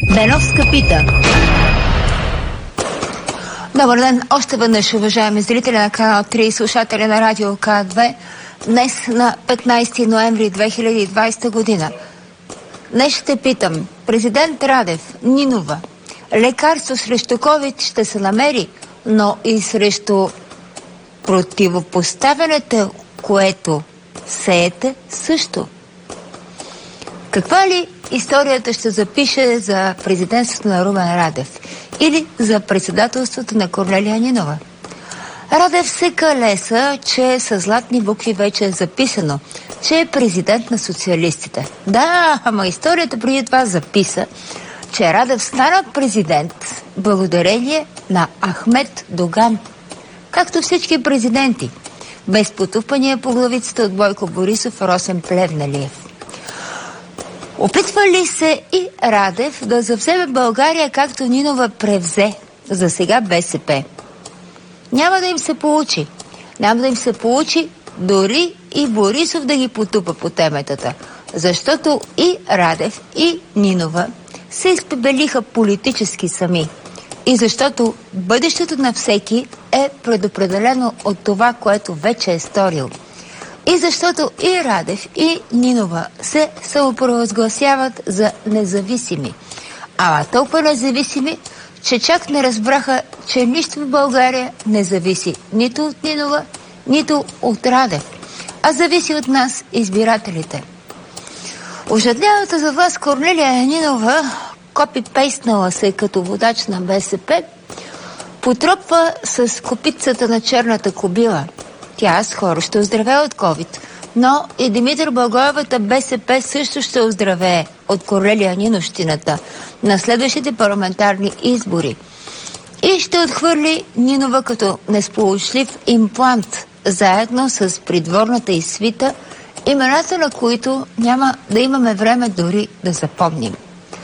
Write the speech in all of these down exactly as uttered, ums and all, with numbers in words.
Беновска пита. Добър ден, още веднъж, уважаеми зрители на канал три и слушатели на Радио К две. Днес на петнайсети ноември две хиляди и двайсета година. Днес ще питам: президент Радев, Нинова, лекарство срещу ковид ще се намери, но и срещу противопоставянето, което сеете, също. Каква ли историята ще запише за президентството на Румен Радев или за председателството на Корнелия Нинова? Радев се калеса, че с златни букви вече е записано, че е президент на социалистите. Да, ама историята преди това записа, че Радев стана президент благодарение на Ахмед Доган, както всички президенти, без потупания по главицата от Бойко Борисов, Росен Плевнелиев. Опитва ли се и Радев да завземе България, както Нинова превзе за сега БСП? Няма да им се получи. Няма да им се получи дори и Борисов да ги потупа по темата, защото и Радев, и Нинова се изпебелиха политически сами. И защото бъдещето на всеки е предопределено от това, което вече е сторил. И защото и Радев, и Нинова се самопровъзгласяват за независими. Ама толкова независими, че чак не разбраха, че нищо в България не зависи нито от Нинова, нито от Радев, а зависи от нас, избирателите. Ожеднявата за власт Корнелия Нинова, копи-пейстнала се като водач на БСП, потропва с копитцата на черната кобила. Тя скоро ще оздравее от ковид, но и Димитър Благоевата БСП също ще оздравее от Корнелия Ниновщината на следващите парламентарни избори и ще отхвърли Нинова като несполучлив имплант, заедно с придворната й свита, имената на които няма да имаме време дори да запомним.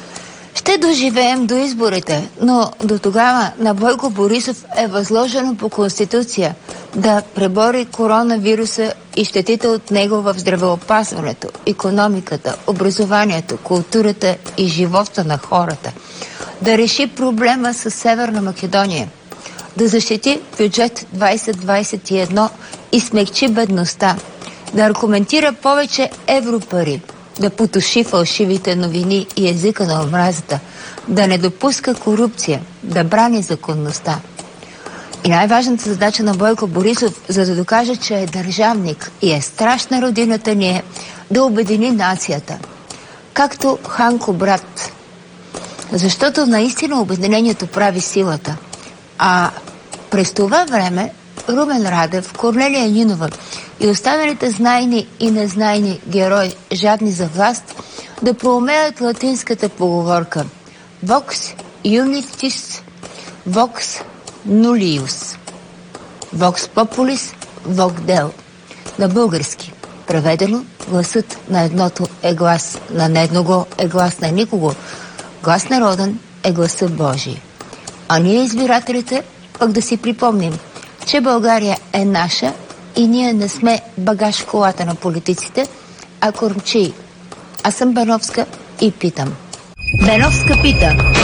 Ще доживеем до изборите, но до тогава на Бойко Борисов е възложено по Конституция да пребори коронавируса и щетите от него в здравеопазването, икономиката, образованието, културата и живота на хората, да реши проблема с Северна Македония, да защити бюджет двайсет двайсет и едно и смекчи бедността, да аргументира повече европари, да потуши фалшивите новини и езика на омразата, да не допуска корупция, да брани законността. И най-важната задача на Бойко Борисов, за да докаже, че е държавник и е страшна родината ни, е да обедини нацията, както Ханко брат. Защото наистина обединението прави силата. А през това време Румен Радев, Корнелия Нинова и останалите знайни и незнайни герои, жадни за власт, да проумеят латинската поговорка Vox unitis, Vox nullius, Vox populis, Vox Deo. На български преведено: гласът на едното е глас на неедного, е глас на никого. Глас народен е гласа Божий. А ние, избирателите, пък да си припомним, че България е наша и ние не сме багаж в колата на политиците, а кормчии. Аз съм Беновска и питам. Беновска пита.